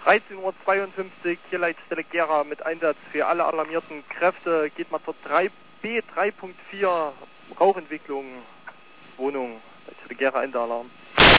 13:52 Uhr, hier Leitstelle Gera mit Einsatz für alle alarmierten Kräfte. Geht mal zur 3B 3.4 Rauchentwicklung, Wohnung, Leitstelle Gera, Ende Alarm.